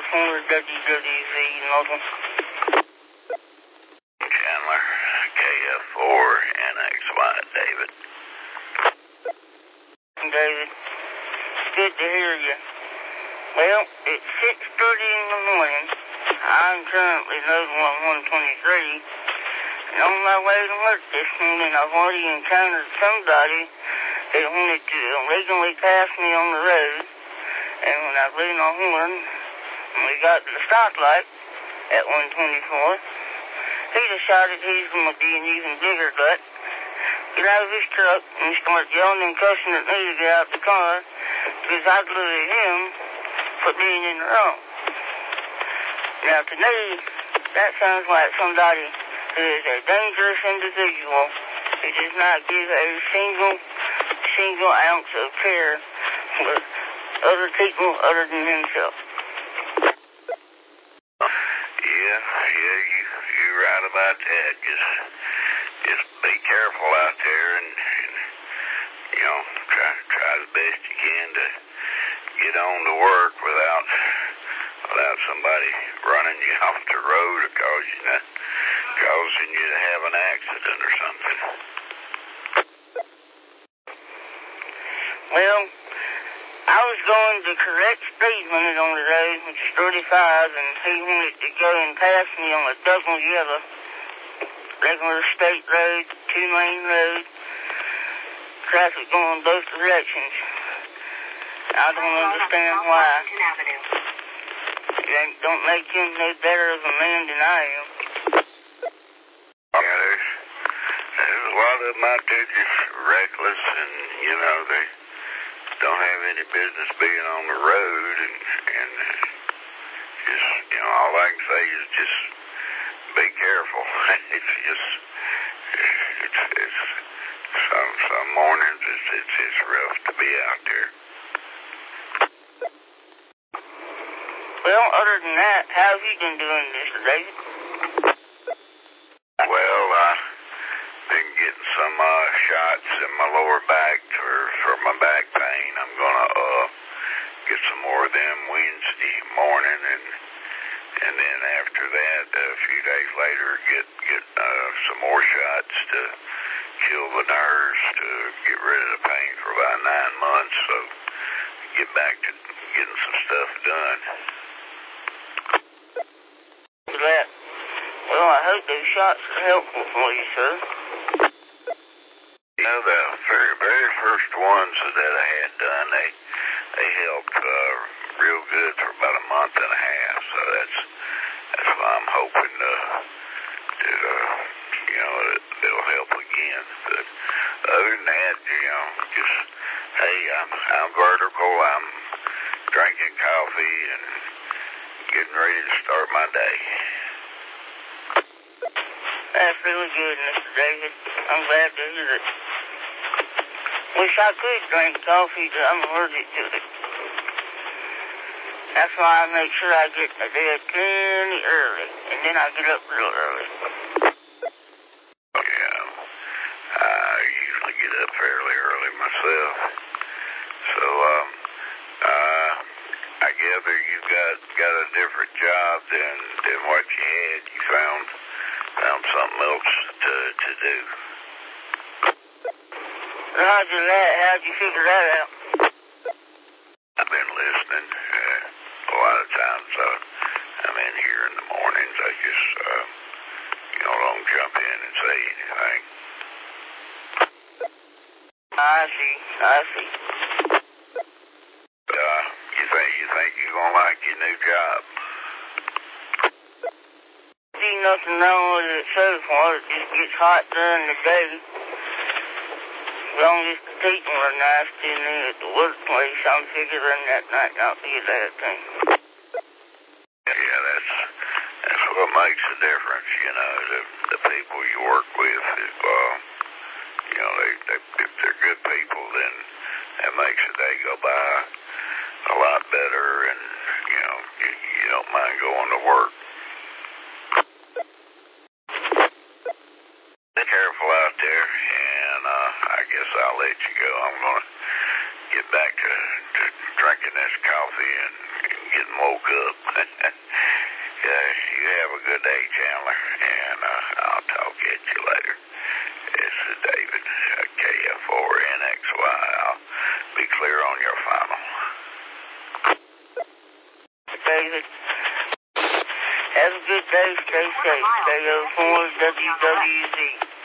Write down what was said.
former WWZ model. Chandler, KF4 NXY, David. David, good to hear you. Well, it's 6:30 in the morning. I'm currently loading on 123. And on my way to work this morning, I've already encountered somebody that wanted to illegally pass me on the road. And when I blew my horn, and we got to the stoplight at 124, he decided he's going to be an even bigger butt, get out of his truck and start yelling and cussing at me to get out the car because I blew at him for being in the wrong. Now, to me, that sounds like somebody who is a dangerous individual who does not give a single ounce of care for other people other than himself. Yeah, you're right about that. Just be careful out there and try the best you can to get on to work without somebody running you off the road or causing you to have an accident or something. Well, I was going the correct speed limit on the road, which is 35, and he wanted to go and pass me on a double yellow, regular state road, 2-lane road, traffic going both directions. I don't understand why. It don't make him no better of a man than I am. Yeah, there's a lot of them out there just reckless, and they don't have any business being on the road, and just all I can say is just be careful. It's some mornings it's rough to be out there. Well, other than that, how have you been doing this, David? Well, I've been getting some shots in my lower back for my back pain. I'm gonna get some more of them Wednesday morning, and then after that, a few days later, get some more shots to kill the nerves, to get rid of the pain for about 9 months. So get back to getting some stuff done. That. Well, I hope those shots are helpful for you, sir. The very first ones that I had done, they helped real good for about a month and a half. So that's why I'm hoping they'll help again. But other than that, just hey, I'm vertical. I'm drinking coffee and getting ready to start my day. That's really good, Mr. David. I'm glad to hear it. Wish I could drink coffee, but I'm allergic to it. That's why I make sure I get to bed plenty early, and then I get up real early. Yeah, I usually get up fairly early myself. So, I gather you've got a different job than what you had. You found something else to do. Roger that. How'd you figure that out? I've been listening. A lot of times I'm in here in the mornings. I just don't jump in and say anything. I see. You think you're gonna like your new job? See nothing wrong with it so far. It just gets hot during the day. As long as the people are nice to me at the workplace, I'm figuring that might not be a bad thing. Yeah, that's what makes a difference. The people you work with, if they're good people, then that makes the day go by a lot better, and you don't mind going to work. Be careful out there, and I guess I'll let you go. I'm gonna get back to drinking drinking this coffee and getting woke up. You have a good day, Chandler, and I'll talk at you later. This is David, KF4NXY. I'll be clear on your final. David, have a good day. Stay safe. KO4WWZ.